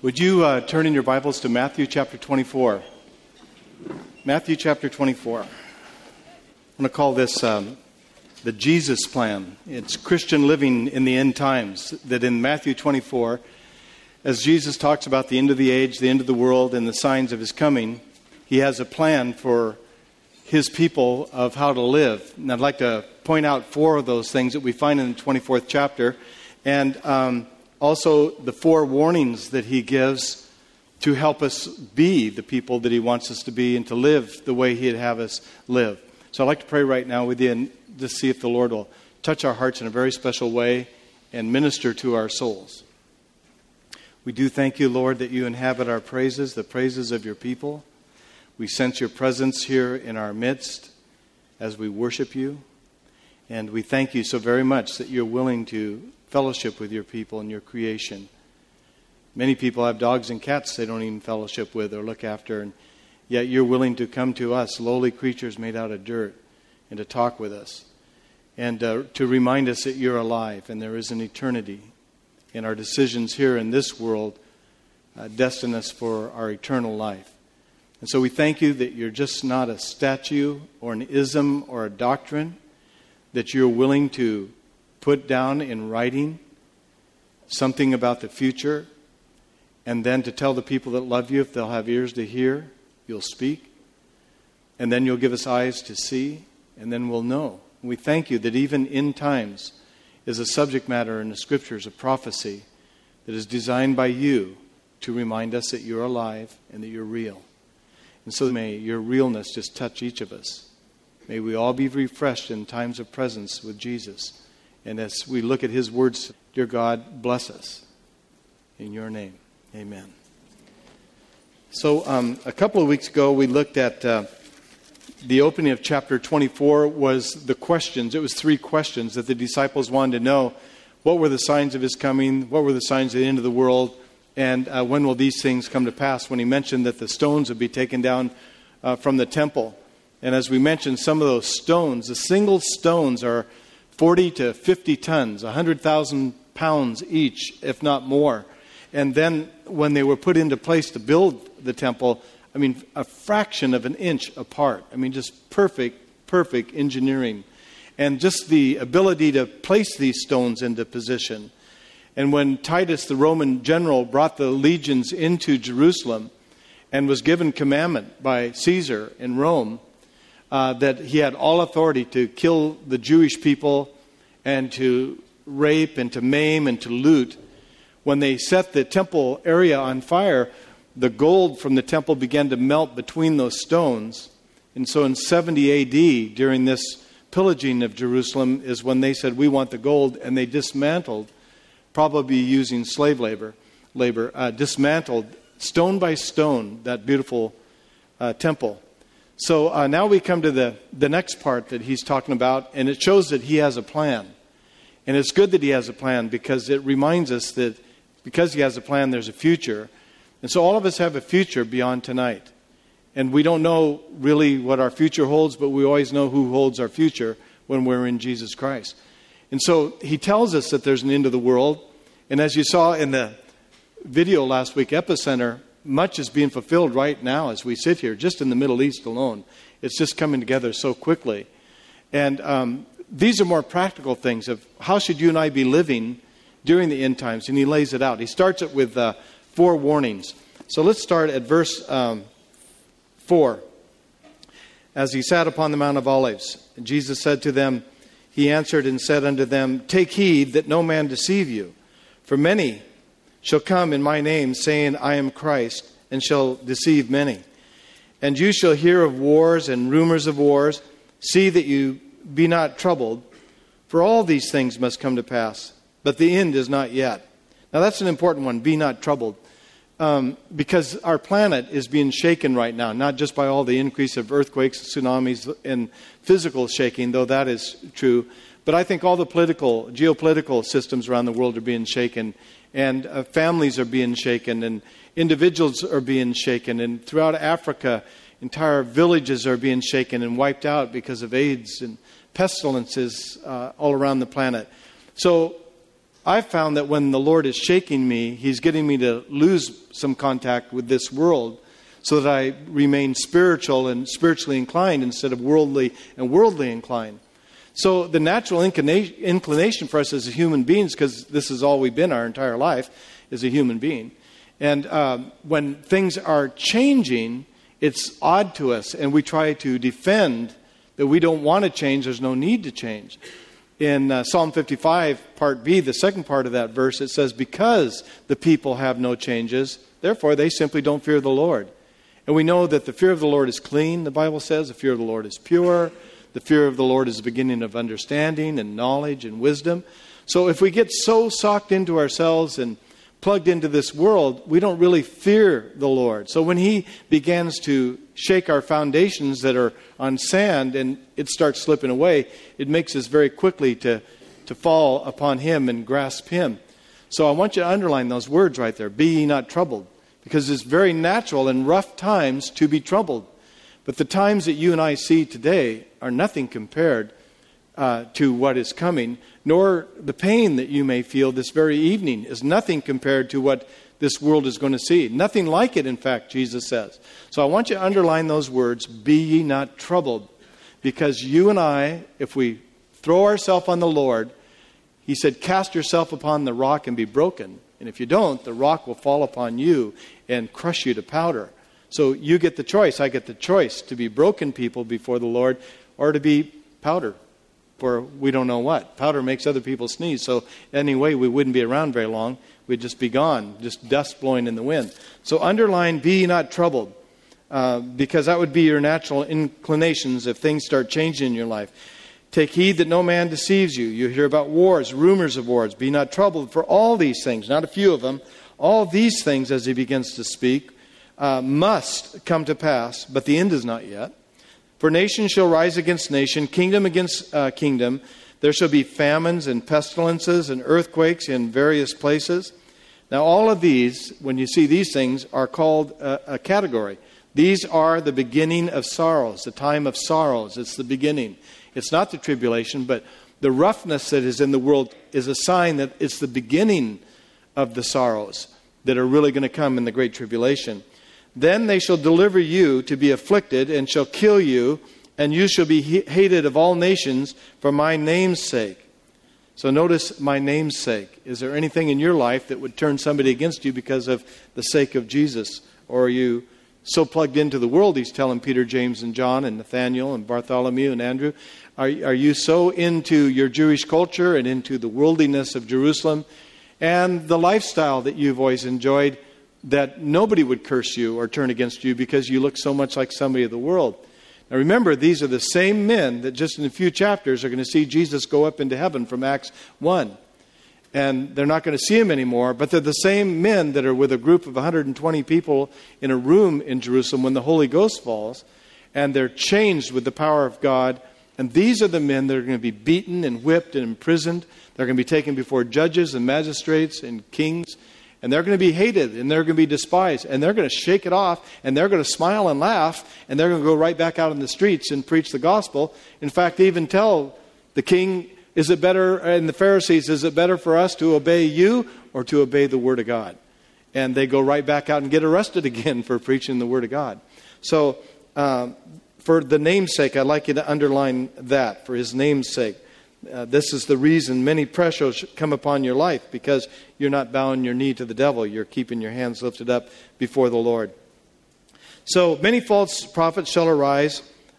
Would you turn in your Bibles to Matthew chapter 24? Matthew chapter 24. I'm going to call this the Jesus plan. It's Christian living in the end times. That in Matthew 24, as Jesus talks about the end of the age, the end of the world, and the signs of his coming, he has a plan for his people of how to live. And I'd like to point out 4 of those things that we find in the 24th chapter. And also the 4 warnings that he gives to help us be the people that he wants us to be and to live the way he'd have us live. So I'd like to pray right now with you and just see if the Lord will touch our hearts in a very special way and minister to our souls. We do thank you, Lord, that you inhabit our praises, the praises of your people. We sense your presence here in our midst as we worship you. And we thank you so very much that you're willing to fellowship with your people and your creation. Many people have dogs and cats they don't even fellowship with or look after, and yet you're willing to come to us, lowly creatures made out of dirt, and to talk with us, and to remind us that you're alive and there is an eternity, and our decisions here in this world destine us for our eternal life. And so we thank you that you're just not a statue or an ism or a doctrine, that you're willing to put down in writing something about the future, and then to tell the people that love you, if they'll have ears to hear, you'll speak, and then you'll give us eyes to see, and then we'll know. We thank you that even end times is a subject matter in the Scriptures, a prophecy that is designed by you to remind us that you're alive and that you're real. And so may your realness just touch each of us. May we all be refreshed in times of presence with Jesus. And as we look at his words, dear God, bless us. In your name, amen. So a couple of weeks ago, we looked at the opening of chapter 24 was the questions. It was 3 questions that the disciples wanted to know. What were the signs of his coming? What were the signs of the end of the world? And when will these things come to pass? When he mentioned that the stones would be taken down from the temple. And as we mentioned, some of those stones, the single stones are 40 to 50 tons, 100,000 pounds each, if not more. And then when they were put into place to build the temple, a fraction of an inch apart. Just perfect engineering. And just the ability to place these stones into position. And when Titus, the Roman general, brought the legions into Jerusalem and was given commandment by Caesar in Rome, that he had all authority to kill the Jewish people and to rape and to maim and to loot. When they set the temple area on fire, the gold from the temple began to melt between those stones. And so in 70 A.D., during this pillaging of Jerusalem, is when they said, we want the gold, and they dismantled, probably using slave labor, dismantled stone by stone that beautiful temple. So now we come to the next part that he's talking about, and it shows that he has a plan. And it's good that he has a plan because it reminds us that because he has a plan, there's a future. And so all of us have a future beyond tonight. And we don't know really what our future holds, but we always know who holds our future when we're in Jesus Christ. And so he tells us that there's an end of the world. And as you saw in the video last week, Epicenter, much is being fulfilled right now as we sit here, just in the Middle East alone. It's just coming together so quickly. And these are more practical things of how should you and I be living during the end times. And he lays it out. He starts it with 4 warnings. So let's start at verse 4. As he sat upon the Mount of Olives, Jesus said to them, he answered and said unto them, take heed that no man deceive you. For many shall come in my name, saying, I am Christ, and shall deceive many. And you shall hear of wars and rumors of wars. See that you be not troubled, for all these things must come to pass, but the end is not yet. Now that's an important one, be not troubled. Because our planet is being shaken right now, not just by all the increase of earthquakes, tsunamis, and physical shaking, though that is true, but I think all the geopolitical systems around the world are being shaken, and families are being shaken, and individuals are being shaken, and throughout Africa, entire villages are being shaken and wiped out because of AIDS and pestilences all around the planet. So I've found that when the Lord is shaking me, He's getting me to lose some contact with this world so that I remain spiritual and spiritually inclined instead of worldly and worldly inclined. So the natural inclination for us as human beings, because this is all we've been our entire life, is a human being. And when things are changing, it's odd to us, and we try to defend that we don't want to change. There's no need to change. In Psalm 55, part B, the second part of that verse, it says, because the people have no changes, therefore they simply don't fear the Lord. And we know that the fear of the Lord is clean, the Bible says. The fear of the Lord is pure. The fear of the Lord is the beginning of understanding and knowledge and wisdom. So if we get so socked into ourselves and plugged into this world, we don't really fear the Lord. So when He begins to shake our foundations that are on sand and it starts slipping away, it makes us very quickly to fall upon Him and grasp Him. So I want you to underline those words right there. Be ye not troubled. Because it's very natural in rough times to be troubled. But the times that you and I see today are nothing compared to what is coming, nor the pain that you may feel this very evening is nothing compared to what this world is going to see. Nothing like it, in fact, Jesus says. So I want you to underline those words, be ye not troubled. Because you and I, if we throw ourselves on the Lord, He said, cast yourself upon the rock and be broken. And if you don't, the rock will fall upon you and crush you to powder. So you get the choice. I get the choice to be broken people before the Lord or to be powder for we don't know what. Powder makes other people sneeze. So anyway, we wouldn't be around very long. We'd just be gone, just dust blowing in the wind. So underline, be not troubled, because that would be your natural inclinations if things start changing in your life. Take heed that no man deceives you. You hear about wars, rumors of wars. Be not troubled for all these things, not a few of them. All these things, as he begins to speak, must come to pass, but the end is not yet. For nation shall rise against nation, kingdom against kingdom. There shall be famines and pestilences and earthquakes in various places. Now all of these, when you see these things, are called a category. These are the beginning of sorrows, the time of sorrows. It's the beginning. It's not the tribulation, but the roughness that is in the world is a sign that it's the beginning of the sorrows that are really going to come in the great tribulation. Then they shall deliver you to be afflicted and shall kill you, and you shall be hated of all nations for my name's sake. So notice my name's sake. Is there anything in your life that would turn somebody against you because of the sake of Jesus? Or are you so plugged into the world, he's telling Peter, James, and John, and Nathaniel, and Bartholomew, and Andrew? Are you so into your Jewish culture and into the worldliness of Jerusalem and the lifestyle that you've always enjoyed that nobody would curse you or turn against you because you look so much like somebody of the world? Now remember, these are the same men that just in a few chapters are going to see Jesus go up into heaven from Acts 1. And they're not going to see him anymore, but they're the same men that are with a group of 120 people in a room in Jerusalem when the Holy Ghost falls, and they're changed with the power of God. And these are the men that are going to be beaten and whipped and imprisoned. They're going to be taken before judges and magistrates and kings, and they're going to be hated and they're going to be despised, and they're going to shake it off, and they're going to smile and laugh, and they're going to go right back out in the streets and preach the gospel. In fact, they even tell the king, is it better, and the Pharisees, is it better for us to obey you or to obey the Word of God? And they go right back out and get arrested again for preaching the Word of God. So, for the name's sake, I'd like you to underline that, for his name's sake. This is the reason many pressures come upon your life, because you're not bowing your knee to the devil. You're keeping your hands lifted up before the Lord. So, many false prophets shall arise.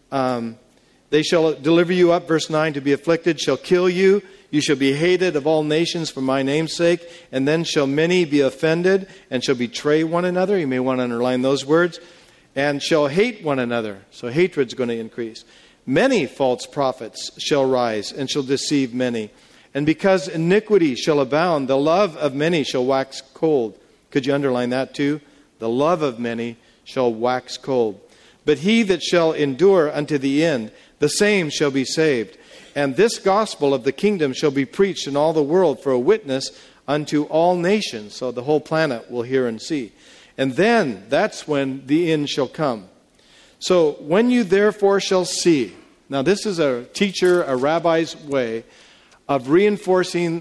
They shall deliver you up, verse 9, to be afflicted, shall kill you. You shall be hated of all nations for my name's sake. And then shall many be offended and shall betray one another. You may want to underline those words. And shall hate one another. So hatred's going to increase. Many false prophets shall rise and shall deceive many. And because iniquity shall abound, the love of many shall wax cold. Could you underline that too? The love of many shall wax cold. But he that shall endure unto the end, the same shall be saved. And this gospel of the kingdom shall be preached in all the world for a witness unto all nations. So the whole planet will hear and see. And then that's when the end shall come. So when you therefore shall see. Now this is a teacher, a rabbi's way of reinforcing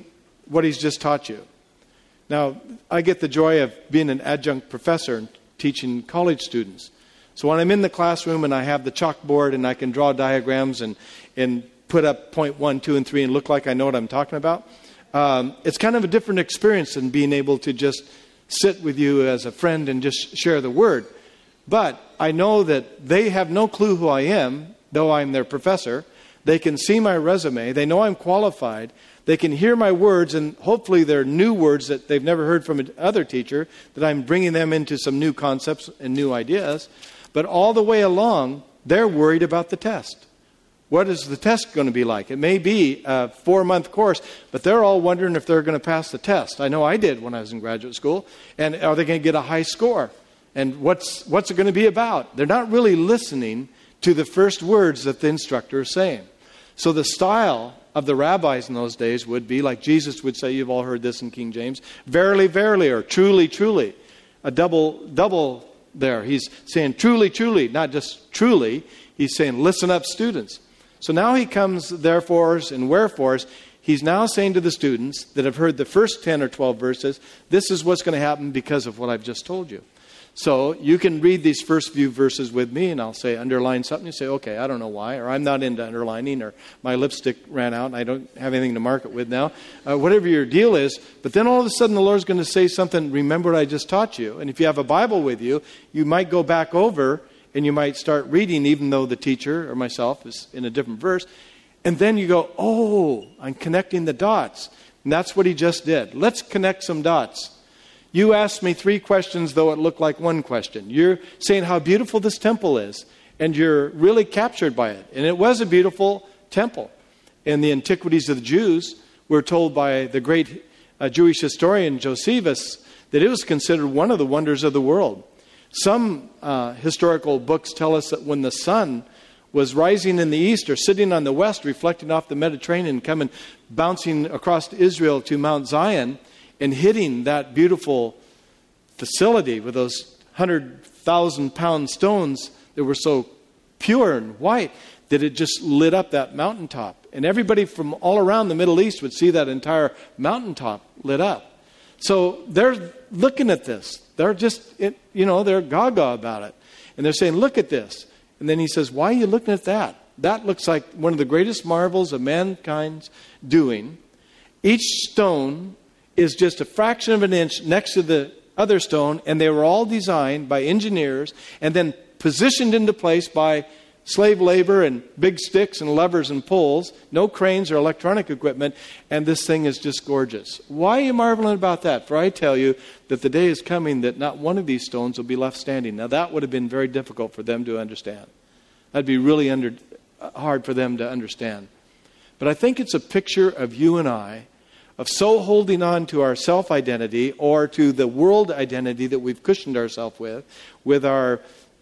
what he's just taught you. Now, I get the joy of being an adjunct professor and teaching college students. So when I'm in the classroom and I have the chalkboard and I can draw diagrams and put up point 1, 2, and 3 and look like I know what I'm talking about, it's kind of a different experience than being able to just sit with you as a friend and just share the word. But I know that they have no clue who I am, though I'm their professor. They can see my resume. They know I'm qualified. They can hear my words, and hopefully they're new words that they've never heard from another teacher, that I'm bringing them into some new concepts and new ideas. But all the way along, they're worried about the test. What is the test going to be like? It may be a 4-month course, but they're all wondering if they're going to pass the test. I know I did when I was in graduate school. And are they going to get a high score? And what's it going to be about? They're not really listening to the first words that the instructor is saying. So the style of the rabbis in those days would be like Jesus would say, you've all heard this in King James, verily, verily, or truly, truly. A double there. He's saying truly, truly, not just truly. He's saying, listen up, students. So now he comes, therefores and wherefores. He's now saying to the students that have heard the first 10 or 12 verses, this is what's going to happen because of what I've just told you. So you can read these first few verses with me, and I'll say, underline something. You say, okay, I don't know why, or I'm not into underlining, or my lipstick ran out and I don't have anything to mark it with now. Whatever your deal is. But then all of a sudden the Lord's going to say something, remember what I just taught you. And if you have a Bible with you, you might go back over and you might start reading, even though the teacher or myself is in a different verse. And then you go, oh, I'm connecting the dots. And that's what he just did. Let's connect some dots. You asked me 3 questions, though it looked like 1 question. You're saying how beautiful this temple is, and you're really captured by it. And it was a beautiful temple. In the Antiquities of the Jews, we're told by the great Jewish historian Josephus that it was considered one of the wonders of the world. Some historical books tell us that when the sun was rising in the east or sitting on the west, reflecting off the Mediterranean, coming, bouncing across Israel to Mount Zion, and hitting that beautiful facility with those 100,000-pound stones that were so pure and white that it just lit up that mountaintop. And everybody from all around the Middle East would see that entire mountaintop lit up. So they're looking at this. They're just, they're gaga about it. And they're saying, look at this. And then he says, why are you looking at that? That looks like one of the greatest marvels of mankind's doing. Each stone is just a fraction of an inch next to the other stone, and they were all designed by engineers and then positioned into place by slave labor and big sticks and levers and pulls, no cranes or electronic equipment, and this thing is just gorgeous. Why are you marveling about that? For I tell you that the day is coming that not one of these stones will be left standing. Now that would have been very difficult for them to understand. That'd be really hard for them to understand. But I think it's a picture of you and I, of so holding on to our self-identity or to the world identity that we've cushioned ourselves with our,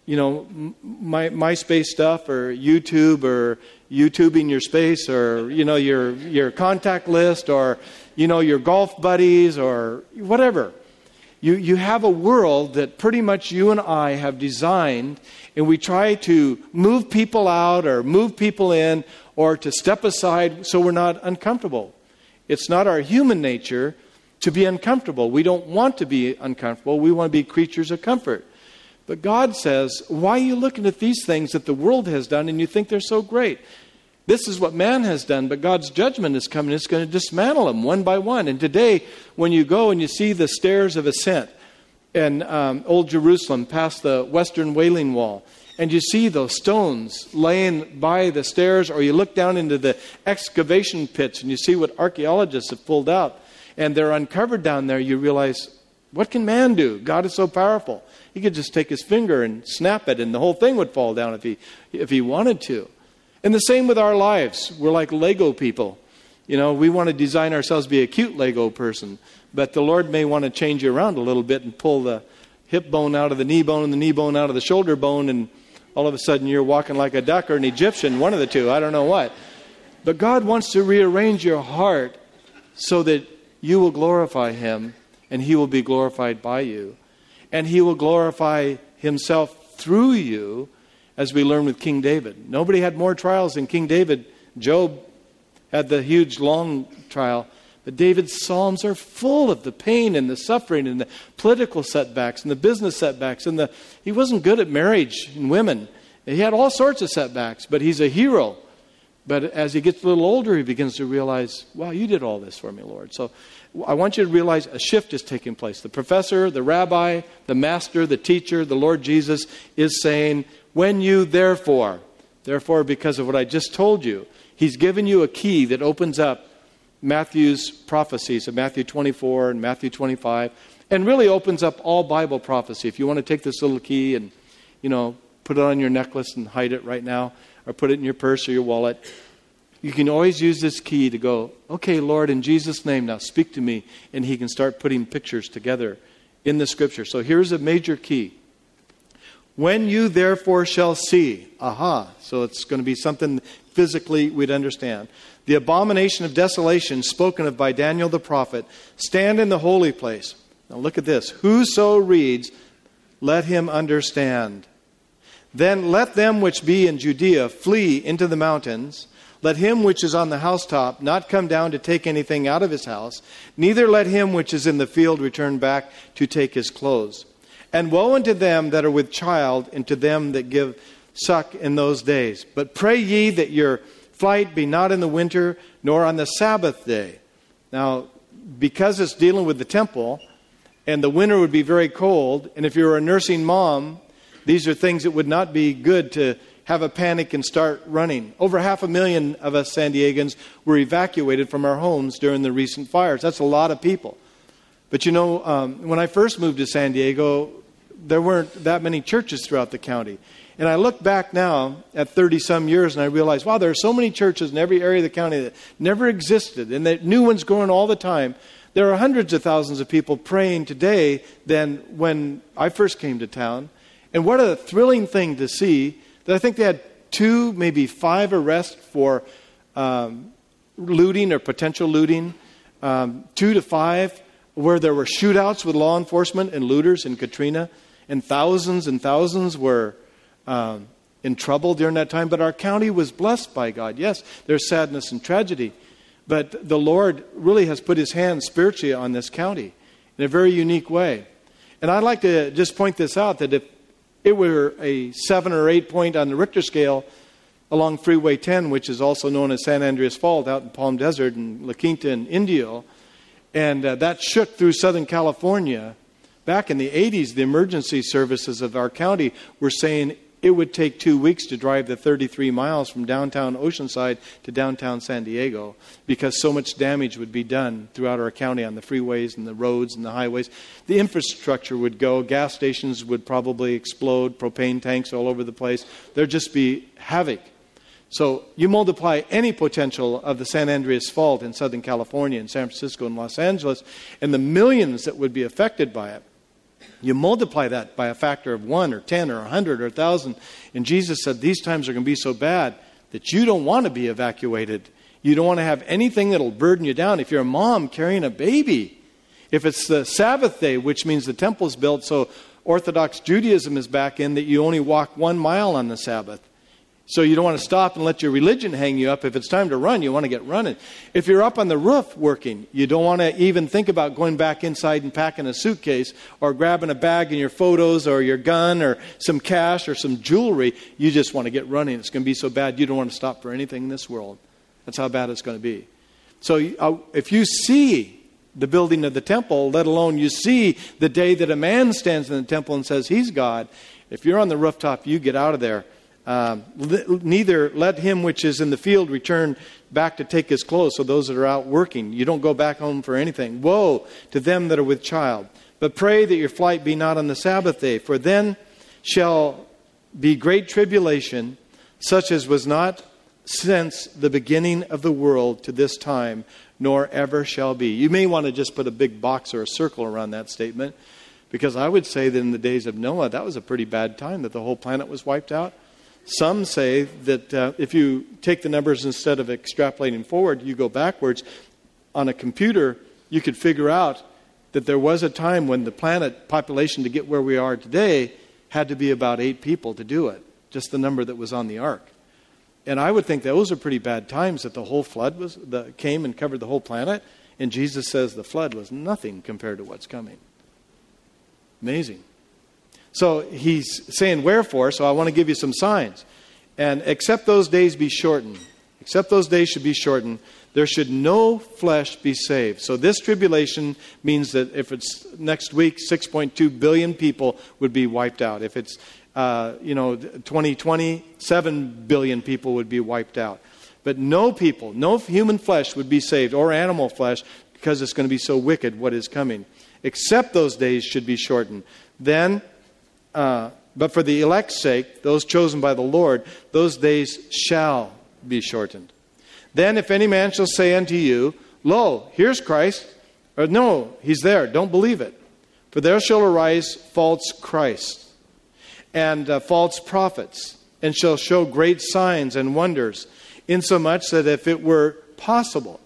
MySpace stuff or YouTube or YouTubing your space or, your contact list or, your golf buddies or whatever. You have a world that pretty much you and I have designed, and we try to move people out or move people in or to step aside so we're not uncomfortable. It's not our human nature to be uncomfortable. We don't want to be uncomfortable. We want to be creatures of comfort. But God says, why are you looking at these things that the world has done and you think they're so great? This is what man has done, but God's judgment is coming. It's going to dismantle them one by one. And today, when you go and you see the stairs of ascent in Old Jerusalem past the Western Wailing Wall, and you see those stones laying by the stairs, or you look down into the excavation pits and you see what archaeologists have pulled out, and they're uncovered down there, you realize, what can man do? God is so powerful. He could just take his finger and snap it, and the whole thing would fall down if he wanted to. And the same with our lives. We're like Lego people. We want to design ourselves to be a cute Lego person, but the Lord may want to change you around a little bit and pull the hip bone out of the knee bone and the knee bone out of the shoulder bone, and all of a sudden you're walking like a duck or an Egyptian, one of the two, I don't know what. But God wants to rearrange your heart so that you will glorify Him and He will be glorified by you. And He will glorify Himself through you, as we learn with King David. Nobody had more trials than King David. Job had the huge long trial, But David's Psalms are full of the pain and the suffering and the political setbacks and the business setbacks. And he wasn't good at marriage and women. He had all sorts of setbacks, but he's a hero. But as he gets a little older, he begins to realize, wow, you did all this for me, Lord. So I want you to realize a shift is taking place. The professor, the rabbi, the master, the teacher, the Lord Jesus is saying, when you therefore because of what I just told you, he's given you a key that opens up Matthew's prophecies of Matthew 24 and Matthew 25, and really opens up all Bible prophecy. If you want to take this little key and, put it on your necklace and hide it right now, or put it in your purse or your wallet, you can always use this key to go, okay, Lord, in Jesus' name, now speak to me. And he can start putting pictures together in the Scripture. So here's a major key. When you therefore shall see, so it's going to be something physically we'd understand. The abomination of desolation spoken of by Daniel the prophet, stand in the holy place. Now look at this. Whoso reads, let him understand. Then let them which be in Judea flee into the mountains. Let him which is on the housetop not come down to take anything out of his house. Neither let him which is in the field return back to take his clothes. And woe unto them that are with child, and to them that give suck in those days. But pray ye that your flight be not in the winter, nor on the Sabbath day. Now, because it's dealing with the temple, and the winter would be very cold, and if you're a nursing mom, these are things that would not be good to have a panic and start running. Over 500,000 of us San Diegans were evacuated from our homes during the recent fires. That's a lot of people. But when I first moved to San Diego, there weren't that many churches throughout the county. And I look back now at 30-some years and I realize, wow, there are so many churches in every area of the county that never existed, and that new ones growing all the time. There are hundreds of thousands of people praying today than when I first came to town. And what a thrilling thing to see that I think they had 2, maybe 5 arrests for looting or potential looting, 2 to 5 where there were shootouts with law enforcement and looters in Katrina, and thousands were in trouble during that time. But our county was blessed by God. Yes, there's sadness and tragedy, but the Lord really has put his hand spiritually on this county in a very unique way. And I'd like to just point this out, that if it were a 7 or 8 point on the Richter scale along Freeway 10, which is also known as San Andreas Fault out in Palm Desert and La Quinta and Indio, and that shook through Southern California. Back in the 80s, the emergency services of our county were saying it would take 2 weeks to drive the 33 miles from downtown Oceanside to downtown San Diego, because so much damage would be done throughout our county on the freeways and the roads and the highways. The infrastructure would go. Gas stations would probably explode, propane tanks all over the place. There'd just be havoc. So you multiply any potential of the San Andreas Fault in Southern California and San Francisco and Los Angeles, and the millions that would be affected by it. You multiply that by a factor of 1 or 10 or 100 or 1,000. And Jesus said these times are going to be so bad that you don't want to be evacuated. You don't want to have anything that'll burden you down. If you're a mom carrying a baby, if it's the Sabbath day, which means the temple's built so Orthodox Judaism is back in, that you only walk 1 mile on the Sabbath. So you don't want to stop and let your religion hang you up. If it's time to run, you want to get running. If you're up on the roof working, you don't want to even think about going back inside and packing a suitcase or grabbing a bag and your photos or your gun or some cash or some jewelry. You just want to get running. It's going to be so bad you don't want to stop for anything in this world. That's how bad it's going to be. So if you see the building of the temple, let alone you see the day that a man stands in the temple and says he's God, if you're on the rooftop, you get out of there. Neither let him which is in the field return back to take his clothes. So those that are out working, you don't go back home for anything. Woe to them that are with child. But pray that your flight be not on the Sabbath day, for then shall be great tribulation, such as was not since the beginning of the world to this time, nor ever shall be. You may want to just put a big box or a circle around that statement, because I would say that in the days of Noah, that was a pretty bad time, that the whole planet was wiped out. Some say that if you take the numbers instead of extrapolating forward, you go backwards. On a computer, you could figure out that there was a time when the planet population to get where we are today had to be about 8 people to do it, just the number that was on the ark. And I would think those are pretty bad times, that the whole flood came and covered the whole planet. And Jesus says the flood was nothing compared to what's coming. Amazing. So he's saying, wherefore, so I want to give you some signs. And except those days be shortened. Except those days should be shortened. There should no flesh be saved. So this tribulation means that if it's next week, 6.2 billion people would be wiped out. If it's 2020, 7 billion people would be wiped out. But no people, no human flesh would be saved, or animal flesh, because it's going to be so wicked what is coming. Except those days should be shortened. Then, but for the elect's sake, those chosen by the Lord, those days shall be shortened. Then if any man shall say unto you, Lo, here's Christ, or no, he's there, don't believe it. For there shall arise false Christs and false prophets, and shall show great signs and wonders, insomuch that if it were possible,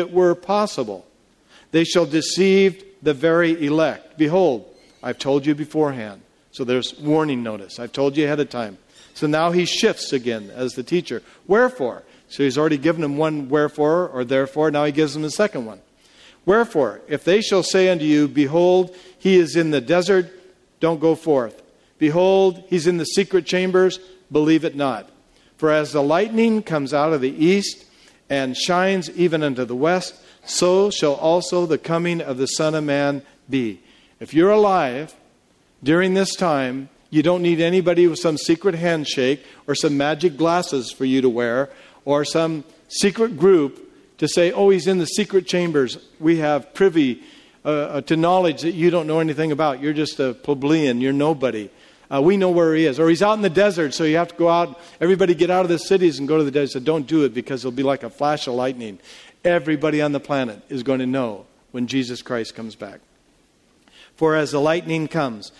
they shall deceive the very elect. Behold, I've told you beforehand. So there's warning notice. I've told you ahead of time. So now he shifts again as the teacher. Wherefore? So he's already given them one wherefore or therefore. Now he gives them the second one. Wherefore, if they shall say unto you, Behold, he is in the desert, don't go forth. Behold, he's in the secret chambers, believe it not. For as the lightning comes out of the east and shines even unto the west, so shall also the coming of the Son of Man be. If you're alive during this time, you don't need anybody with some secret handshake or some magic glasses for you to wear or some secret group to say, oh, he's in the secret chambers. We have privy to knowledge that you don't know anything about. You're just a plebeian. You're nobody. We know where he is. Or he's out in the desert, so you have to go out. Everybody get out of the cities and go to the desert. Don't do it because it'll be like a flash of lightning. Everybody on the planet is going to know when Jesus Christ comes back. For as the lightning comes,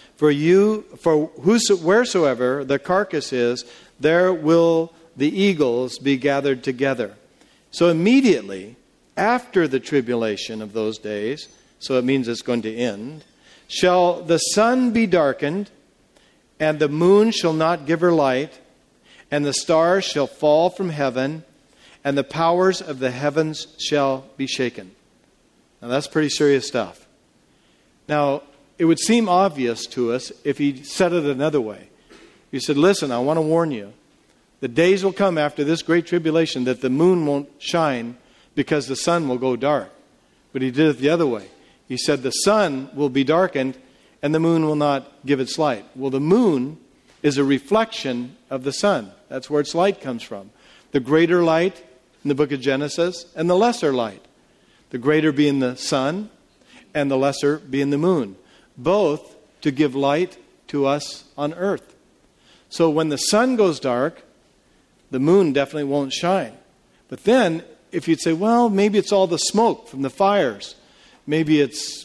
wheresoever the carcass is, there will the eagles be gathered together. So immediately after the tribulation of those days, so it means it's going to end, shall the sun be darkened, and the moon shall not give her light, and the stars shall fall from heaven, and the powers of the heavens shall be shaken. Now that's pretty serious stuff. Now, it would seem obvious to us if he said it another way. He said, listen, I want to warn you. The days will come after this great tribulation that the moon won't shine because the sun will go dark. But he did it the other way. He said the sun will be darkened and the moon will not give its light. Well, the moon is a reflection of the sun. That's where its light comes from. The greater light in the book of Genesis and the lesser light. The greater being the sun and the lesser being the moon. Both to give light to us on earth. So when the sun goes dark, the moon definitely won't shine. But then, if you'd say, well, maybe it's all the smoke from the fires. Maybe it's,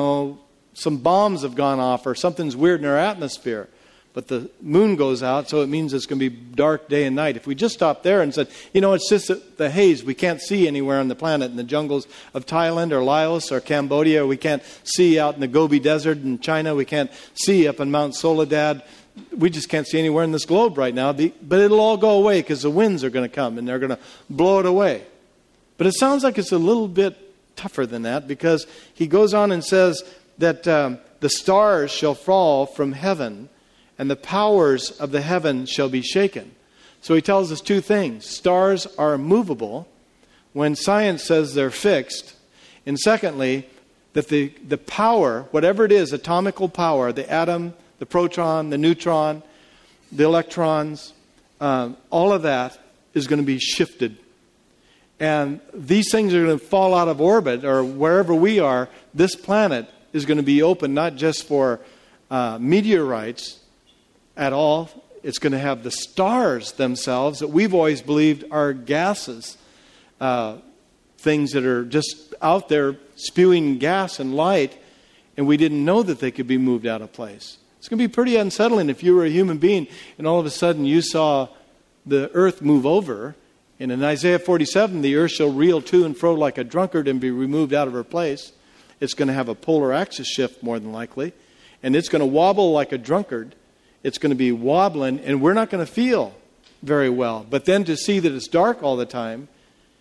some bombs have gone off or something's weird in our atmosphere. But the moon goes out, so it means it's going to be dark day and night. If we just stopped there and said, it's just the haze. We can't see anywhere on the planet in the jungles of Thailand or Laos or Cambodia. We can't see out in the Gobi Desert in China. We can't see up in Mount Soledad. We just can't see anywhere in this globe right now. But it'll all go away because the winds are going to come and they're going to blow it away. But it sounds like it's a little bit tougher than that because he goes on and says that the stars shall fall from heaven and the powers of the heaven shall be shaken. So he tells us two things. Stars are movable when science says they're fixed. And secondly, that the power, whatever it is, atomical power, the atom, the proton, the neutron, the electrons, all of that is going to be shifted. And these things are going to fall out of orbit, or wherever we are, this planet is going to be open not just for meteorites at all. It's going to have the stars themselves that we've always believed are gases, things that are just out there spewing gas and light, and we didn't know that they could be moved out of place. It's going to be pretty unsettling if you were a human being and all of a sudden you saw the earth move over. And in Isaiah 47, the earth shall reel to and fro like a drunkard and be removed out of her place. It's going to have a polar axis shift more than likely. And it's going to wobble like a drunkard. It's going to be wobbling and we're not going to feel very well. But then to see that it's dark all the time,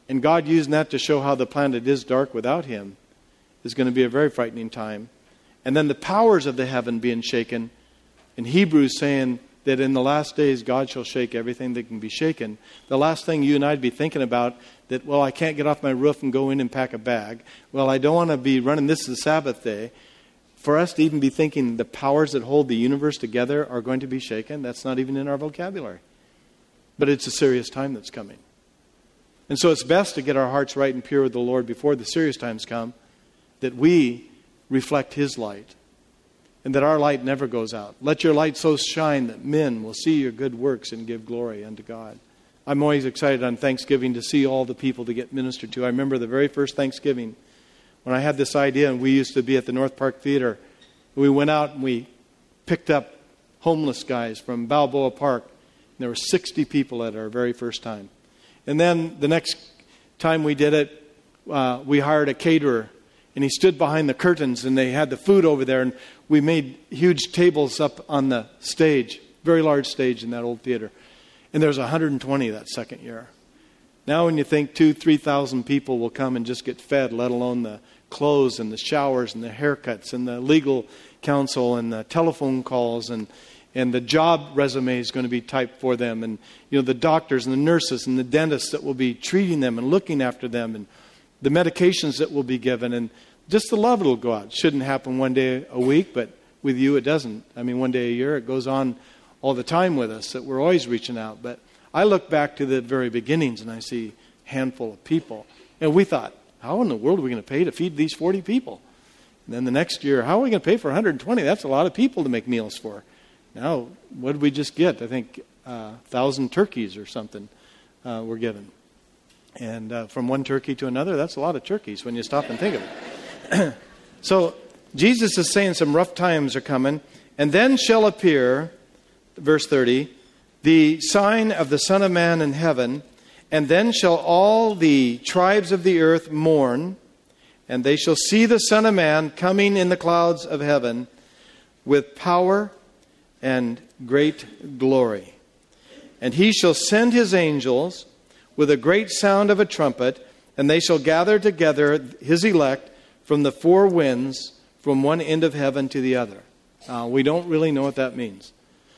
and God using that to show how the planet is dark without Him is going to be a very frightening time. And then the powers of the heaven being shaken. In Hebrews saying that in the last days God shall shake everything that can be shaken. The last thing you and I'd be thinking about that, well, I can't get off my roof and go in and pack a bag. Well, I don't want to be running, this is the Sabbath day. For us to even be thinking the powers that hold the universe together are going to be shaken, that's not even in our vocabulary. But it's a serious time that's coming. And so it's best to get our hearts right and pure with the Lord before the serious times come, that we reflect His light, and that our light never goes out. Let your light so shine that men will see your good works and give glory unto God. I'm always excited on Thanksgiving to see all the people to get ministered to. I remember the very first Thanksgiving when I had this idea, and we used to be at the North Park Theater. We went out and we picked up homeless guys from Balboa Park. And there were 60 people at our very first time. And then the next time we did it, we hired a caterer. And he stood behind the curtains, and they had the food over there. And we made huge tables up on the stage, very large stage in that old theater. And there was 120 that second year. Now when you think 2,000-3,000 people will come and just get fed, let alone the clothes and the showers and the haircuts and the legal counsel and the telephone calls and the job resume is going to be typed for them, and the doctors and the nurses and the dentists that will be treating them and looking after them, and the medications that will be given, and just the love that will go out. It shouldn't happen one day a week, but with you it doesn't. I mean, one day a year. It goes on all the time with us, that we're always reaching out. But I look back to the very beginnings and I see a handful of people. And we thought, how in the world are we going to pay to feed these 40 people? And then the next year, how are we going to pay for 120? That's a lot of people to make meals for. Now, what did we just get? I think 1,000 turkeys or something were given. And from one turkey to another, that's a lot of turkeys when you stop and think of it. So Jesus is saying some rough times are coming. And then shall appear, verse 30, the sign of the Son of Man in heaven. And then shall all the tribes of the earth mourn. And they shall see the Son of Man coming in the clouds of heaven with power and great glory. And He shall send His angels with a great sound of a trumpet, and they shall gather together His elect from the four winds, from one end of heaven to the other. We don't really know what that means.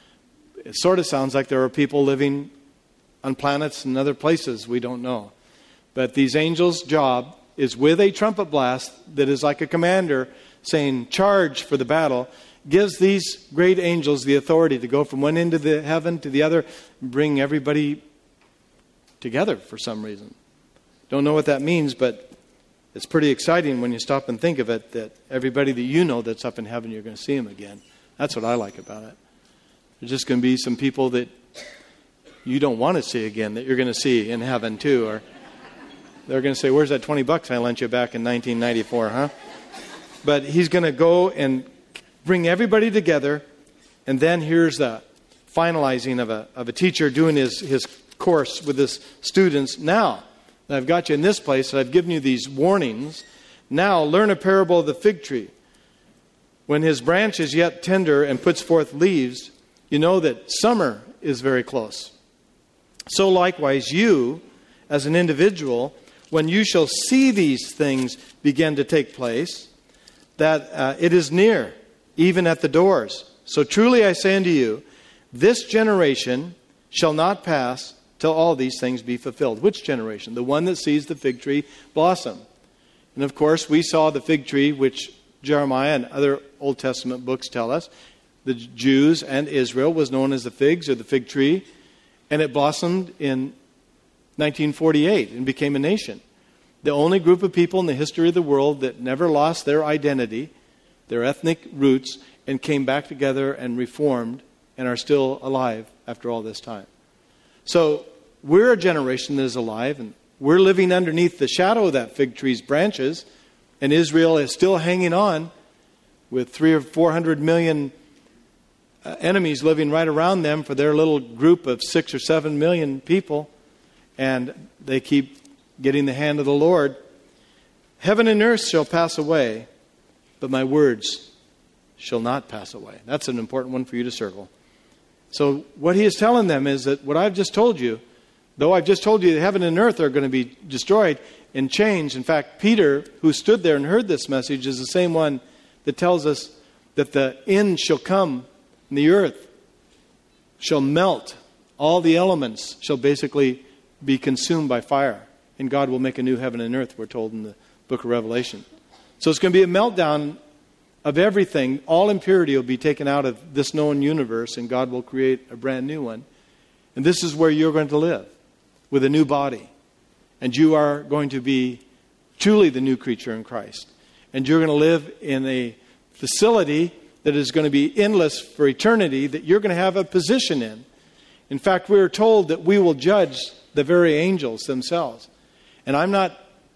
It sort of sounds like there are people living on planets and other places we don't know. But these angels' job is with a trumpet blast that is like a commander saying, charge for the battle, gives these great angels the authority to go from one end of the heaven to the other and bring everybody together for some reason. Don't know what that means, but it's pretty exciting when you stop and think of it, that everybody that you know that's up in heaven, you're going to see them again. That's what I like about it. There's just going to be some people that you don't want to see again that you're going to see in heaven too. Or they're going to say, where's that $20 I lent you back in 1994, huh? But He's going to go and bring everybody together. And then here's the finalizing of a teacher doing his course with his students. Now, I've got you in this place, and I've given you these warnings. Now, learn a parable of the fig tree. When his branch is yet tender and puts forth leaves, you know that summer is very close. So likewise, you, as an individual, when you shall see these things begin to take place, that it is near, even at the doors. So truly I say unto you, this generation shall not pass till all these things be fulfilled. Which generation? The one that sees the fig tree blossom. And of course, we saw the fig tree, which Jeremiah and other Old Testament books tell us, the Jews and Israel was known as the figs or the fig tree, and it blossomed in 1948 and became a nation. The only group of people in the history of the world that never lost their identity, their ethnic roots, and came back together and reformed and are still alive after all this time. So we're a generation that is alive, and we're living underneath the shadow of that fig tree's branches, and Israel is still hanging on with 300 or 400 million enemies living right around them for their little group of 6 or 7 million people, and they keep getting the hand of the Lord. Heaven and earth shall pass away, but my words shall not pass away. That's an important one for you to circle. So what he is telling them is that what I've just told you, Though I've just told you that heaven and earth are going to be destroyed and changed. In fact, Peter, who stood there and heard this message, is the same one that tells us that the end shall come and the earth shall melt. All the elements shall basically be consumed by fire. And God will make a new heaven and earth, we're told in the book of Revelation. So it's going to be a meltdown of everything. All impurity will be taken out of this known universe, and God will create a brand new one. And this is where you're going to live, with a new body. And you are going to be truly the new creature in Christ. And you're going to live in a facility that is going to be endless for eternity, that you're going to have a position in. In fact, we are told that we will judge the very angels themselves. And I'm not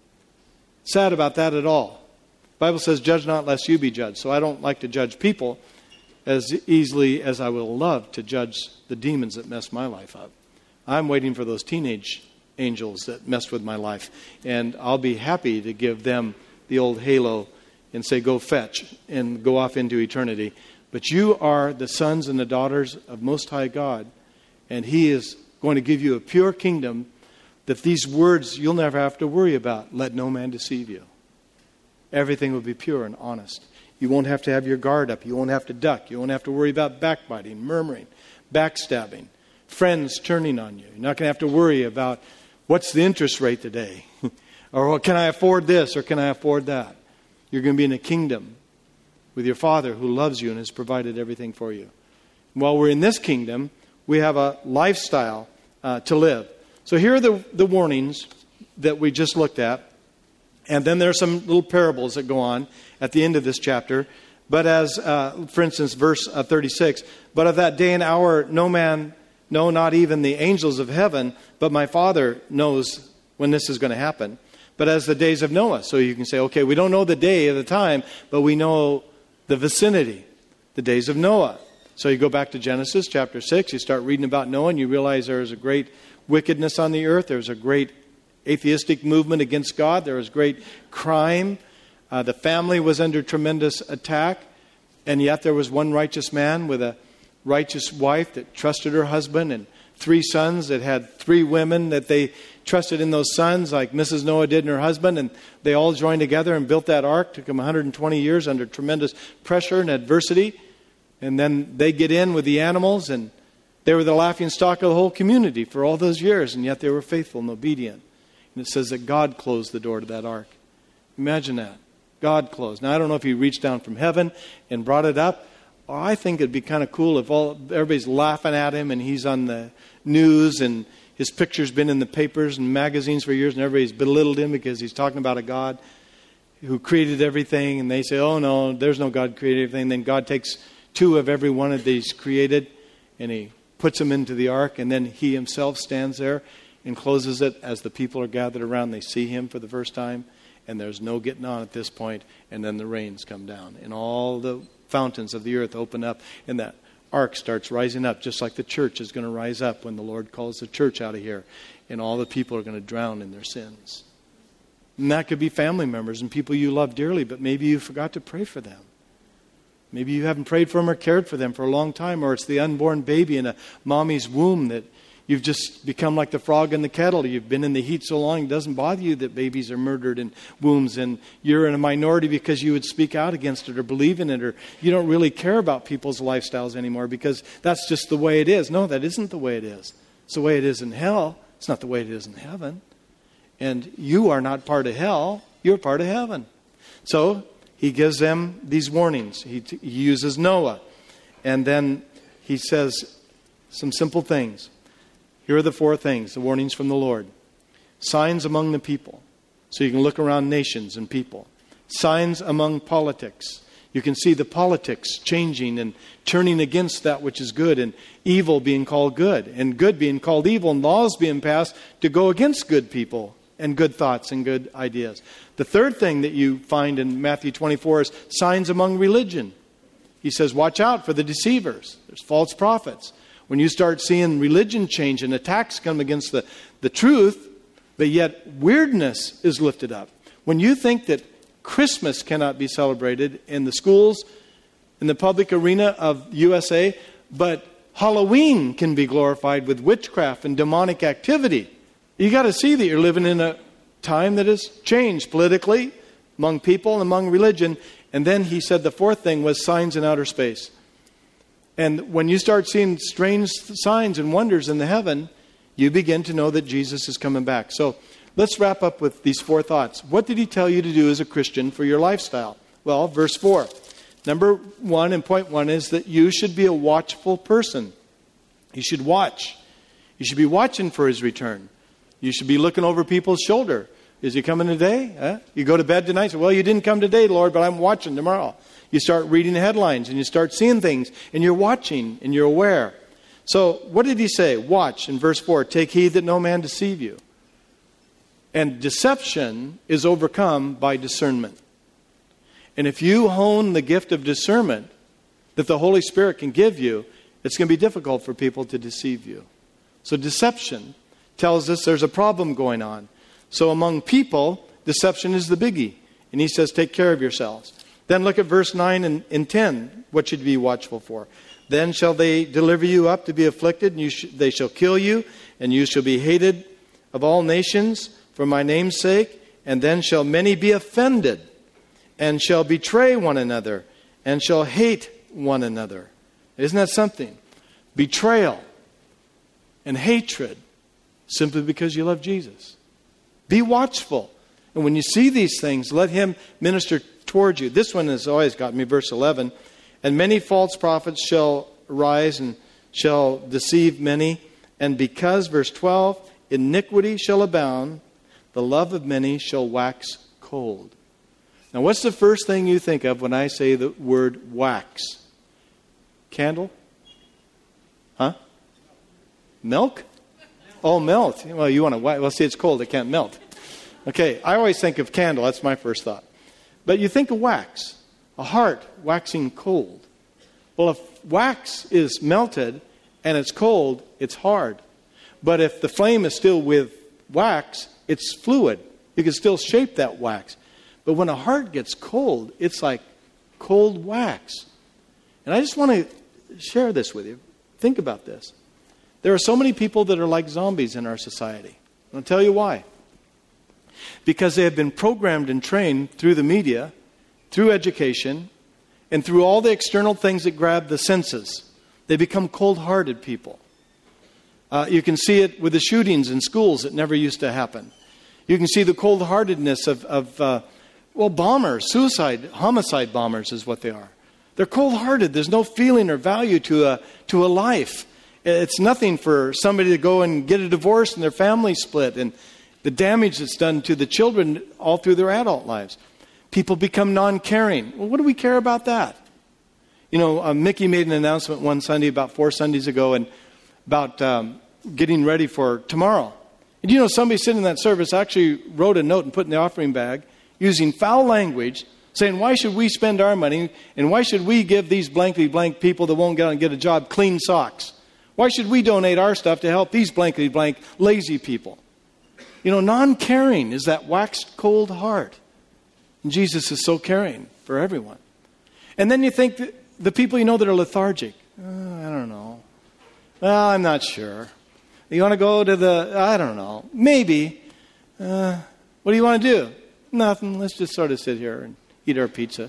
sad about that at all. The Bible says, judge not lest you be judged. So I don't like to judge people as easily as I will love to judge the demons that mess my life up. I'm waiting for those teenage angels that messed with my life. And I'll be happy to give them the old halo and say, go fetch, and go off into eternity. But you are the sons and the daughters of Most High God. And He is going to give you a pure kingdom that these words you'll never have to worry about. Let no man deceive you. Everything will be pure and honest. You won't have to have your guard up. You won't have to duck. You won't have to worry about backbiting, murmuring, backstabbing, friends turning on you. You're not going to have to worry about what's the interest rate today? Or can I afford this or can I afford that? You're going to be in a kingdom with your Father who loves you and has provided everything for you. While we're in this kingdom, we have a lifestyle to live. So here are the warnings that we just looked at. And then there are some little parables that go on at the end of this chapter. But as, for instance, verse 36, but of that day and hour no man, no, not even the angels of heaven, but my Father knows when this is going to happen. But as the days of Noah. So you can say, okay, we don't know the day or the time, but we know the vicinity, the days of Noah. So you go back to Genesis chapter 6, you start reading about Noah, and you realize there is a great wickedness on the earth. There's a great atheistic movement against God. There was great crime. The family was under tremendous attack. And yet there was one righteous man with a righteous wife that trusted her husband, and 3 sons that had 3 women that they trusted in those sons, like Mrs. Noah did and her husband. And they all joined together and built that ark. Took them 120 years under tremendous pressure and adversity. And then they get in with the animals, and they were the laughing stock of the whole community for all those years. And yet they were faithful and obedient. And it says that God closed the door to that ark. Imagine that. God closed. Now, I don't know if He reached down from heaven and brought it up. Or I think it'd be kind of cool if everybody's laughing at Him and He's on the news and His picture's been in the papers and magazines for years, and everybody's belittled Him because He's talking about a God who created everything. And they say, oh no, there's no God created everything. Then God takes 2 of every one of these created and He puts them into the ark, and then He Himself stands there and closes it as the people are gathered around. They see Him for the first time, and there's no getting on at this point. And then the rains come down, and all the fountains of the earth open up, and that ark starts rising up, just like the church is going to rise up when the Lord calls the church out of here, and all the people are going to drown in their sins. And that could be family members and people you love dearly, but maybe you forgot to pray for them. Maybe you haven't prayed for them or cared for them for a long time, or it's the unborn baby in a mommy's womb that you've just become like the frog in the kettle. You've been in the heat so long, it doesn't bother you that babies are murdered in wombs, and you're in a minority because you would speak out against it or believe in it, or you don't really care about people's lifestyles anymore because that's just the way it is. No, that isn't the way it is. It's the way it is in hell. It's not the way it is in heaven. And you are not part of hell. You're part of heaven. So He gives them these warnings. He uses Noah. And then He says some simple things. Here are the 4 things, the warnings from the Lord. Signs among the people. So you can look around nations and people. Signs among politics. You can see the politics changing and turning against that which is good, and evil being called good, and good being called evil, and laws being passed to go against good people and good thoughts and good ideas. The third thing that you find in Matthew 24 is signs among religion. He says, watch out for the deceivers. There's false prophets. When you start seeing religion change and attacks come against the truth, but yet weirdness is lifted up. When you think that Christmas cannot be celebrated in the schools, in the public arena of USA, but Halloween can be glorified with witchcraft and demonic activity. You got to see that you're living in a time that has changed politically, among people and among religion. And then he said the fourth thing was signs in outer space. And when you start seeing strange signs and wonders in the heaven, you begin to know that Jesus is coming back. So let's wrap up with these four thoughts. What did he tell you to do as a Christian for your lifestyle? Well, verse 4. Number 1 and point 1 is that you should be a watchful person. You should watch. You should be watching for his return. You should be looking over people's shoulder. Is he coming today? Huh? You go to bed tonight and say, well, you didn't come today, Lord, but I'm watching tomorrow. You start reading the headlines and you start seeing things and you're watching and you're aware. So what did he say? Watch in verse 4. Take heed that no man deceive you. And deception is overcome by discernment. And if you hone the gift of discernment that the Holy Spirit can give you, it's going to be difficult for people to deceive you. So deception tells us there's a problem going on. So among people, deception is the biggie. And he says, take care of yourselves. Then look at verse 9 and 10. What should you be watchful for? Then shall they deliver you up to be afflicted, and they shall kill you, and you shall be hated of all nations for my name's sake. And then shall many be offended, and shall betray one another, and shall hate one another. Isn't that something? Betrayal and hatred simply because you love Jesus. Be watchful. And when you see these things, let him minister towards you. This one has always got me, verse 11. And many false prophets shall rise and shall deceive many. And because, verse 12, iniquity shall abound, the love of many shall wax cold. Now, what's the first thing you think of when I say the word wax? Candle? Huh? Milk? Oh, melt. Well, you want to wax. Well, see, it's cold. It can't melt. Okay, I always think of candle. That's my first thought. But you think of wax. A heart waxing cold. Well, if wax is melted and it's cold, it's hard. But if the flame is still with wax, it's fluid. You can still shape that wax. But when a heart gets cold, it's like cold wax. And I just want to share this with you. Think about this. There are so many people that are like zombies in our society. I'll tell you why. Because they have been programmed and trained through the media, through education, and through all the external things that grab the senses. They become cold-hearted people. You can see it with the shootings in schools that never used to happen. You can see the cold-heartedness of bombers, homicide bombers is what they are. They're cold-hearted. There's no feeling or value to a life. It's nothing for somebody to go and get a divorce and their family split and the damage that's done to the children all through their adult lives. People become non-caring. Well, what do we care about that? You know, Mickey made an announcement one Sunday, about 4 Sundays ago, and about getting ready for tomorrow. And you know, somebody sitting in that service actually wrote a note and put in the offering bag using foul language, saying, why should we spend our money and why should we give these blankety blank people that won't get out and get a job clean socks? Why should we donate our stuff to help these blankety blank lazy people? You know, non-caring is that waxed cold heart. And Jesus is so caring for everyone. And then you think that the people you know that are lethargic. I don't know. Well, I'm not sure. You want to go to I don't know. Maybe. What do you want to do? Nothing. Let's just sort of sit here and eat our pizza.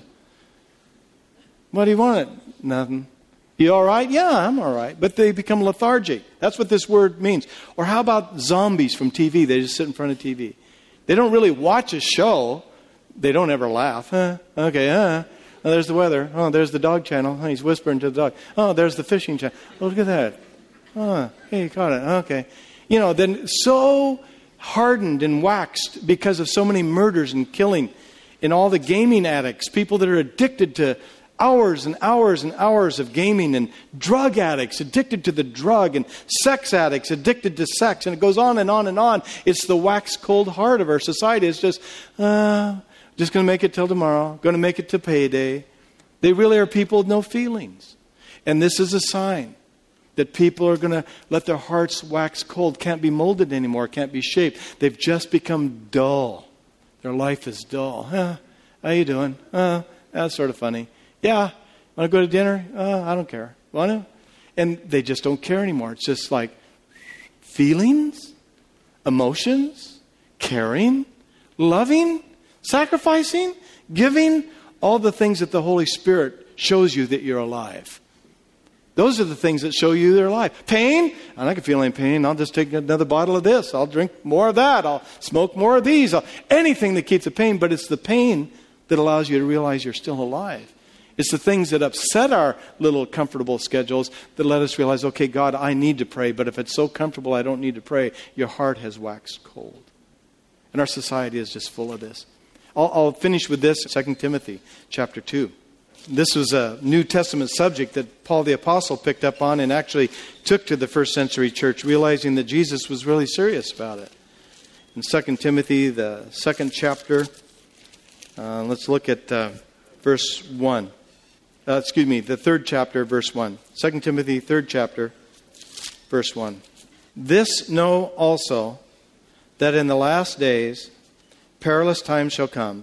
What do you want? Nothing. You all right? Yeah, I'm all right. But they become lethargic. That's what this word means. Or how about zombies from TV? They just sit in front of TV. They don't really watch a show. They don't ever laugh. Okay, Oh, there's the weather. Oh, there's the dog channel. Oh, he's whispering to the dog. Oh, there's the fishing channel. Oh, look at that. Oh, hey, you caught it. Okay. You know, then so hardened and waxed because of so many murders and killing and all the gaming addicts, people that are addicted to hours and hours and hours of gaming, and drug addicts addicted to the drug, and sex addicts addicted to sex, and it goes on and on and on. It's the wax cold heart of our society. It's just going to make it till tomorrow, going to make it to payday. They really are people with no feelings. And this is a sign that people are going to let their hearts wax cold, can't be molded anymore, can't be shaped. They've just become dull. Their life is dull. How you doing? That's sort of funny. Yeah. Want to go to dinner? I don't care. Want to? And they just don't care anymore. It's just like feelings, emotions, caring, loving, sacrificing, giving, all the things that the Holy Spirit shows you that you're alive. Those are the things that show you they're alive. Pain, I'm not going to feel any pain. I'll just take another bottle of this. I'll drink more of that. I'll smoke more of these. Anything that keeps the pain, but it's the pain that allows you to realize you're still alive. It's the things that upset our little comfortable schedules that let us realize, okay, God, I need to pray, but if it's so comfortable I don't need to pray, your heart has waxed cold. And our society is just full of this. I'll finish with this, 2 Timothy chapter 2. This was a New Testament subject that Paul the Apostle picked up on and actually took to the first century church, realizing that Jesus was really serious about it. In 2 Timothy, the second chapter, let's look at verse 1. The third chapter, verse 1. 2 Timothy, third chapter, verse 1. This know also, that in the last days perilous times shall come.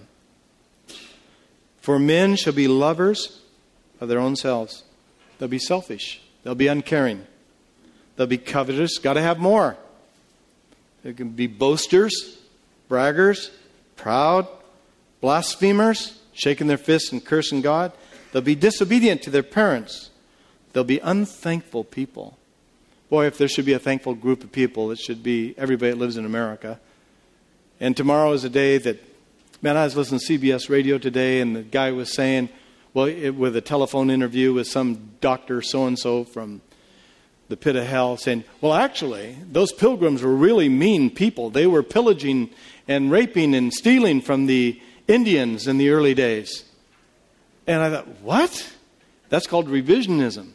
For men shall be lovers of their own selves. They'll be selfish. They'll be uncaring. They'll be covetous. Got to have more. They can be boasters, braggers, proud, blasphemers, shaking their fists and cursing God. They'll be disobedient to their parents. They'll be unthankful people. Boy, if there should be a thankful group of people, it should be everybody that lives in America. And tomorrow is a day that, man, I was listening to CBS radio today, and the guy was saying, with a telephone interview with some doctor so-and-so from the pit of hell, saying, well, actually, those pilgrims were really mean people. They were pillaging and raping and stealing from the Indians in the early days. And I thought, what? That's called revisionism.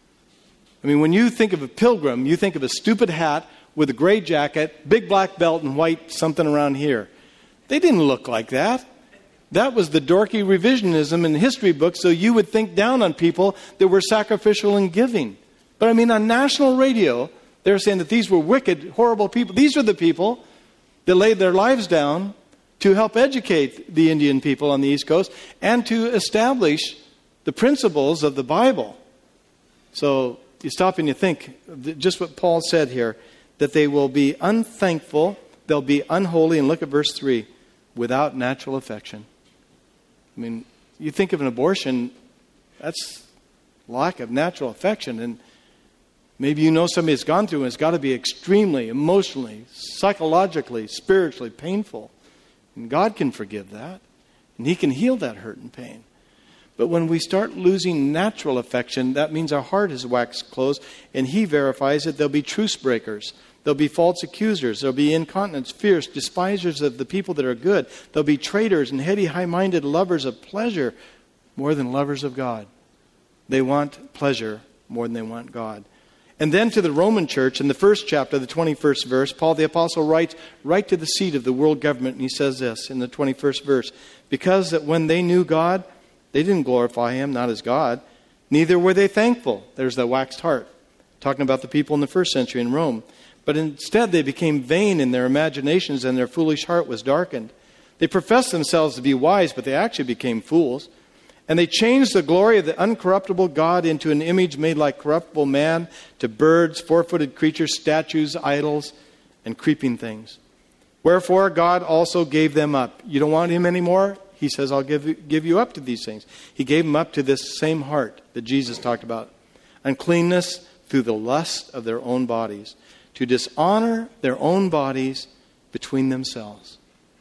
I mean, when you think of a pilgrim, you think of a stupid hat with a gray jacket, big black belt, and white something around here. They didn't look like that. That was the dorky revisionism in history books, so you would think down on people that were sacrificial and giving. But I mean, on national radio, they were saying that these were wicked, horrible people. These are the people that laid their lives down to help educate the Indian people on the East Coast and to establish the principles of the Bible. So you stop and you think, just what Paul said here, that they will be unthankful, they'll be unholy, and look at verse 3, without natural affection. I mean, you think of an abortion, that's lack of natural affection, and maybe you know somebody that's gone through it, and it's got to be extremely, emotionally, psychologically, spiritually painful. And God can forgive that, and He can heal that hurt and pain. But when we start losing natural affection, that means our heart has waxed closed, and He verifies that there'll be truce breakers. There'll be false accusers. There'll be incontinents, fierce, despisers of the people that are good. There'll be traitors and heady, high-minded lovers of pleasure more than lovers of God. They want pleasure more than they want God. And then to the Roman church, in the first chapter, the 21st verse, Paul the Apostle writes right to the seat of the world government, and he says this in the 21st verse, because that when they knew God, they didn't glorify Him, not as God, neither were they thankful. There's the waxed heart, talking about the people in the first century in Rome. But instead they became vain in their imaginations, and their foolish heart was darkened. They professed themselves to be wise, but they actually became fools. And they changed the glory of the uncorruptible God into an image made like corruptible man, to birds, four-footed creatures, statues, idols, and creeping things. Wherefore God also gave them up. You don't want Him anymore? He says, I'll give you up to these things. He gave them up to this same heart that Jesus talked about. Uncleanness through the lust of their own bodies, to dishonor their own bodies between themselves.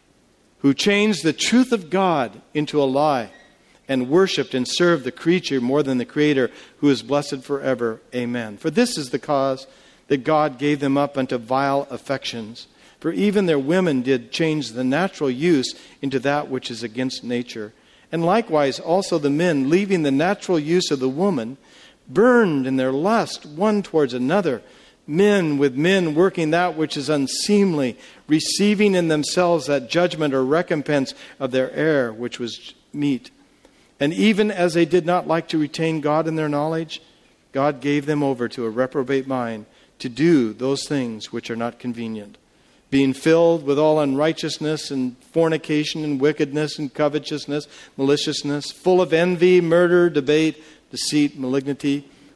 Who changed the truth of God into a lie, and worshipped and served the creature more than the Creator, who is blessed forever. Amen. For this is the cause that God gave them up unto vile affections. For even their women did change the natural use into that which is against nature. And likewise also the men, leaving the natural use of the woman, burned in their lust one towards another, men with men working that which is unseemly, receiving in themselves that judgment or recompense of their error, which was meet. And even as they did not like to retain God in their knowledge, God gave them over to a reprobate mind to do those things which are not convenient, being filled with all unrighteousness and fornication and wickedness and covetousness, maliciousness, full of envy, murder, debate, deceit, malignity,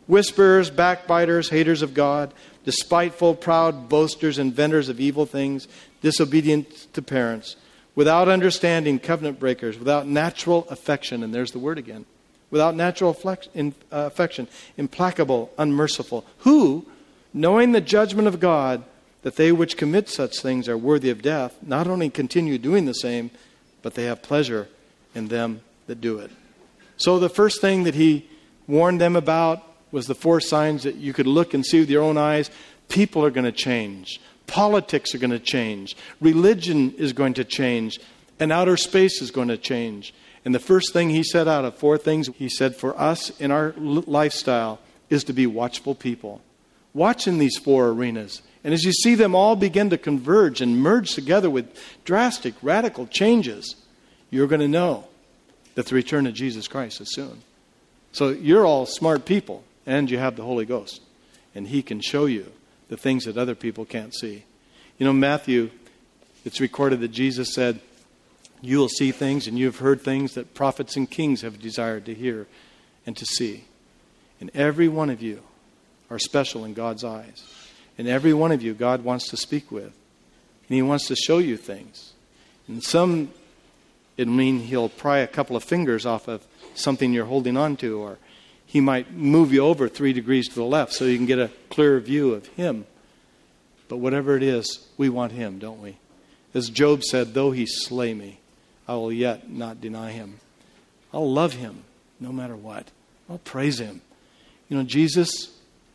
Whisperers, backbiters, haters of God, despiteful, proud, boasters, inventors of evil things, disobedient to parents, without understanding, covenant breakers, without natural affection, and there's the word again, without natural affection, implacable, unmerciful, who, knowing the judgment of God, that they which commit such things are worthy of death, not only continue doing the same, but they have pleasure in them that do it. So the first thing that he warned them about was the 4 signs that you could look and see with your own eyes. People are going to change. Politics are going to change. Religion is going to change. And outer space is going to change. And the first thing he said out of 4 things, he said for us in our lifestyle is to be watchful people. Watch in these 4 arenas. And as you see them all begin to converge and merge together with drastic, radical changes, you're going to know that the return of Jesus Christ is soon. So you're all smart people. And you have the Holy Ghost. And he can show you the things that other people can't see. You know, Matthew, it's recorded that Jesus said, you will see things and you have heard things that prophets and kings have desired to hear and to see. And every one of you are special in God's eyes. And every one of you God wants to speak with. And he wants to show you things. And some, it'll mean he'll pry a couple of fingers off of something you're holding on to, or he might move you over 3 degrees to the left so you can get a clearer view of him. But whatever it is, we want him, don't we? As Job said, though he slay me, I will yet not deny him. I'll love him no matter what. I'll praise him. You know, Jesus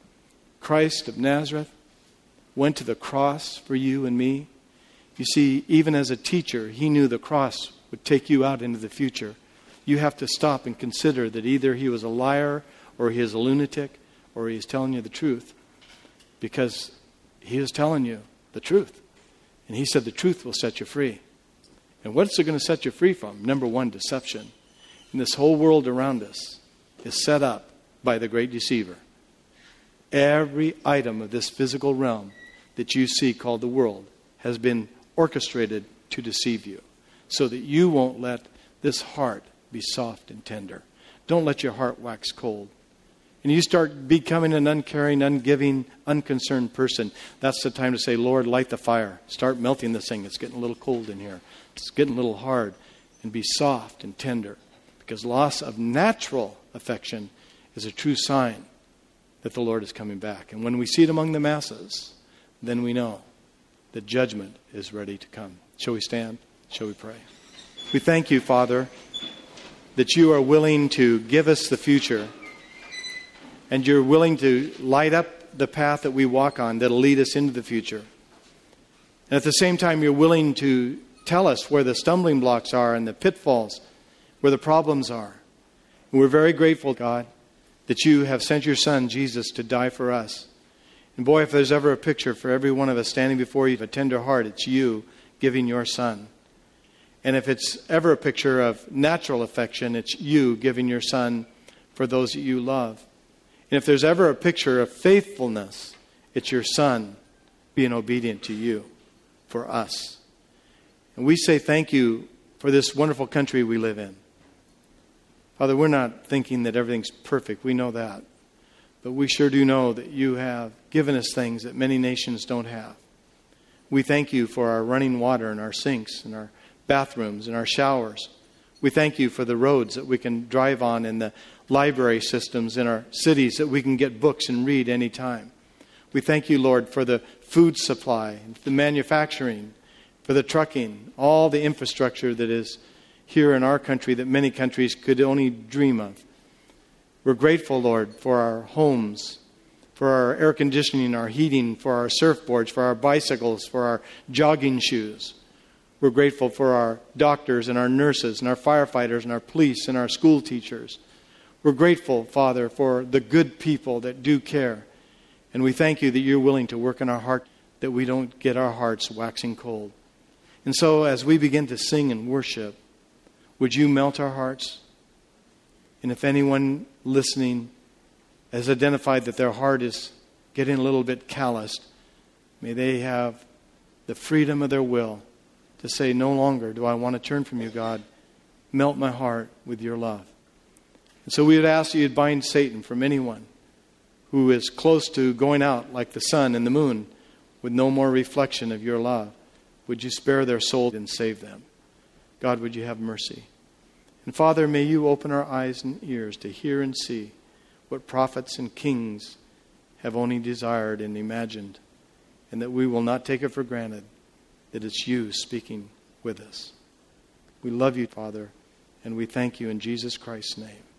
Christ of Nazareth went to the cross for you and me. You see, even as a teacher, he knew the cross would take you out into the future. You have to stop and consider that either he was a liar or he is a lunatic or he is telling you the truth, because he is telling you the truth. And he said the truth will set you free. And what's it going to set you free from? Number 1, deception. And this whole world around us is set up by the great deceiver. Every item of this physical realm that you see called the world has been orchestrated to deceive you so that you won't let this heart be soft and tender. Don't let your heart wax cold. And you start becoming an uncaring, ungiving, unconcerned person. That's the time to say, Lord, light the fire. Start melting this thing. It's getting a little cold in here. It's getting a little hard. And be soft and tender. Because loss of natural affection is a true sign that the Lord is coming back. And when we see it among the masses, then we know that judgment is ready to come. Shall we stand? Shall we pray? We thank you, Father, that you are willing to give us the future, and you're willing to light up the path that we walk on that'll lead us into the future. And at the same time, you're willing to tell us where the stumbling blocks are and the pitfalls, where the problems are. And we're very grateful, God, that you have sent your Son, Jesus, to die for us. And boy, if there's ever a picture for every one of us standing before you of a tender heart, it's you giving your Son. And if it's ever a picture of natural affection, it's you giving your Son for those that you love. And if there's ever a picture of faithfulness, it's your Son being obedient to you for us. And we say thank you for this wonderful country we live in. Father, we're not thinking that everything's perfect. We know that. But we sure do know that you have given us things that many nations don't have. We thank you for our running water and our sinks and our bathrooms and our showers. We thank you for the roads that we can drive on and the library systems in our cities that we can get books and read anytime. We thank you, Lord, for the food supply, the manufacturing, for the trucking, all the infrastructure that is here in our country that many countries could only dream of. We're grateful, Lord, for our homes, for our air conditioning, our heating, for our surfboards, for our bicycles, for our jogging shoes. We're grateful for our doctors and our nurses and our firefighters and our police and our school teachers. We're grateful, Father, for the good people that do care. And we thank you that you're willing to work in our heart, that we don't get our hearts waxing cold. And so as we begin to sing and worship, would you melt our hearts? And if anyone listening has identified that their heart is getting a little bit calloused, may they have the freedom of their will to say, no longer do I want to turn from you, God. Melt my heart with your love. And so we would ask you to bind Satan from anyone who is close to going out like the sun and the moon with no more reflection of your love. Would you spare their soul and save them? God, would you have mercy? And Father, may you open our eyes and ears to hear and see what prophets and kings have only desired and imagined, and that we will not take it for granted that it's you speaking with us. We love you, Father, and we thank you in Jesus Christ's name.